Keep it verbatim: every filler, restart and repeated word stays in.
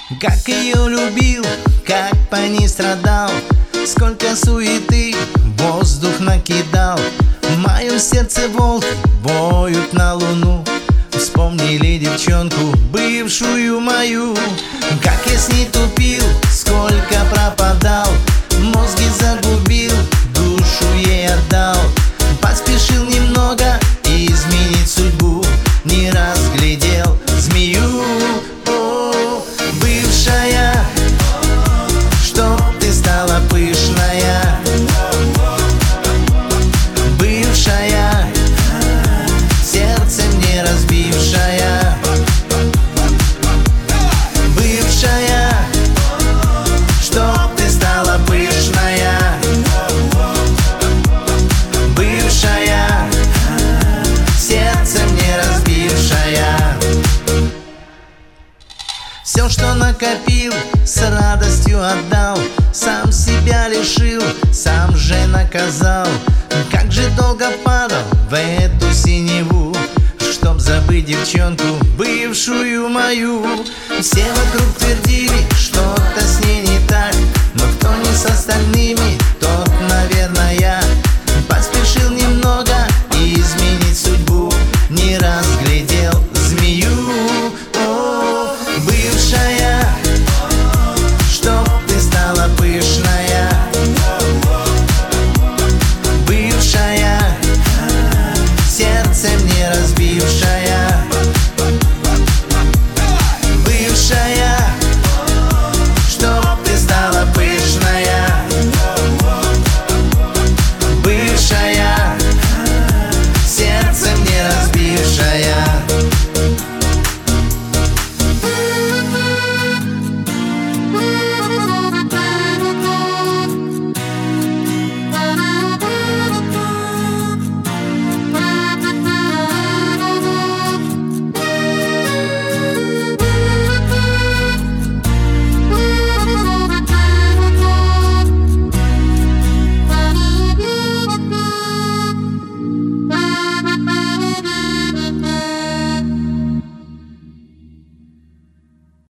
Как ее любил, как по ней страдал, сколько суеты воздух накидал. В моем сердце волки воют на луну. Вспомнили девчонку, бывшую мою. Как я с ней тупил, сколько пропадал, мозги загубил, душу ей отдал. Поспешил немного изменить судьбу, не разглядел змею. О, бывшая, чтоб ты стала пышная. Бывшая, сердце мне разбившая. Бывшая, чтоб ты стала пышная. Бывшая, сердце мне разбившая. Все, что накопил, с радостью отдал, сам себя лишил, сам же наказал. Как же долго падал в эту синеву, чтоб забыть девчонку, бывшую мою. Все вокруг твердили, что-то с ней не так, но кто не с остальными